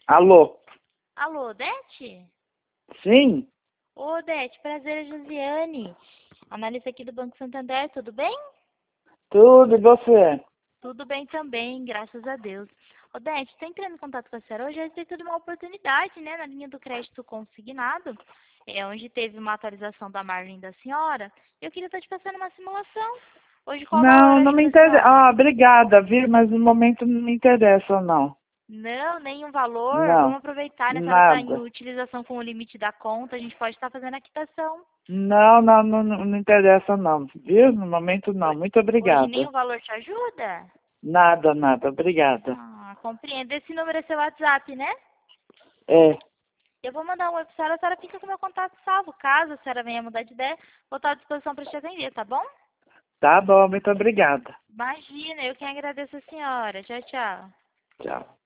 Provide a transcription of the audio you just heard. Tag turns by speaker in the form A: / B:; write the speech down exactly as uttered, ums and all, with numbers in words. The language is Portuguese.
A: Alô?
B: Alô, Odete?
A: Sim?
B: Ô, Odete, prazer, é Josiane. Analista aqui do Banco Santander, tudo bem?
A: Tudo, e você?
B: Tudo bem também, graças a Deus. Odete, estou entrando em contato com a senhora hoje a respeito de uma oportunidade, né, na linha do crédito consignado, é, onde teve uma atualização da margem da senhora. Eu queria estar te passando uma simulação. Hoje, qual o valor
A: Não, não me
B: ajuda a
A: interessa.
B: senhora?
A: Ah, obrigada, viu? Mas no momento não me interessa, não.
B: Não, nenhum valor. Vamos
A: Não,
B: aproveitar, né? A senhora está em
A: nada.
B: utilização com o limite da conta, a gente pode estar fazendo a quitação.
A: Não, não, não, não não interessa, não. Viu? No momento, não. Muito
B: Hoje
A: obrigada.
B: nenhum valor te ajuda?
A: Nada, nada. Obrigada.
B: Ah, compreendo. Esse número é seu WhatsApp, né?
A: É,
B: Eu vou mandar um oi pra senhora, a senhora fica com meu contato salvo. Caso a senhora venha mudar de ideia, vou estar à disposição para te atender, tá bom?
A: tá bom. Muito obrigada.
B: Imagina, eu quem agradeço a senhora. Tchau, tchau.
A: Tchau.